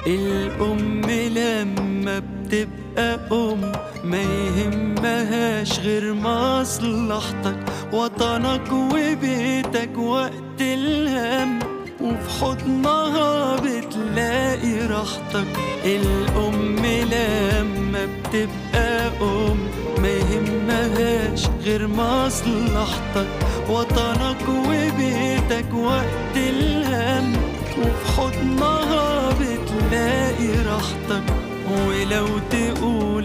الأم لما بتبقى أم ما يهمهاش غير مصلحتك، وطنك وبيتك وقت الهم، وفي حضنها بتلاقي راحتك. الأم لما بتبقى أم ما يهمهاش غير مصلحتك، وطنك وبيتك وقت الهم، وفي حضنها بتلاقي راحتك. ولو تقول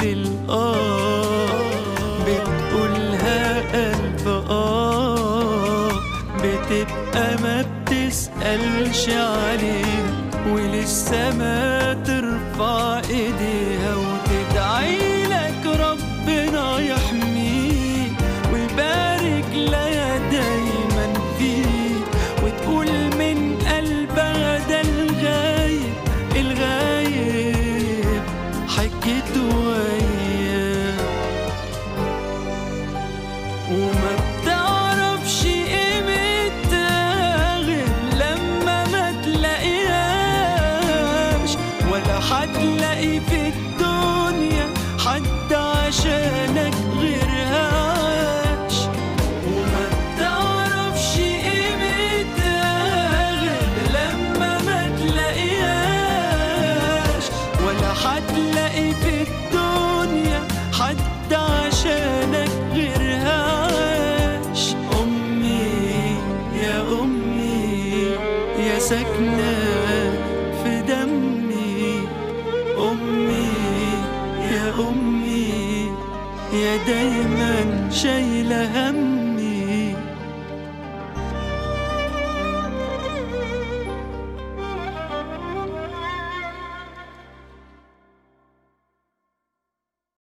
بتقولها ألف بتبقى ما بتسألش عليها، ولسه ما ترفع ايديها وتدعي لك ربنا يحميك ويبارك لها دايما فيك، وتقول من قلبها ده الغايب حكيت وياه، وما بتعرفش قيمتها غير لما ما تلاقيهاش، ولا هتلاقي في الدنيا حد عشانك غيرها عاش. وما بتعرفش قيمتها غير لما ما تلاقيهاش، ولا هتلاقي في الدنيا حد عشانك غيرها عاش. أمي يا أمي يا ساكنة في دمي، أمي يا أمي يا دايما شايفة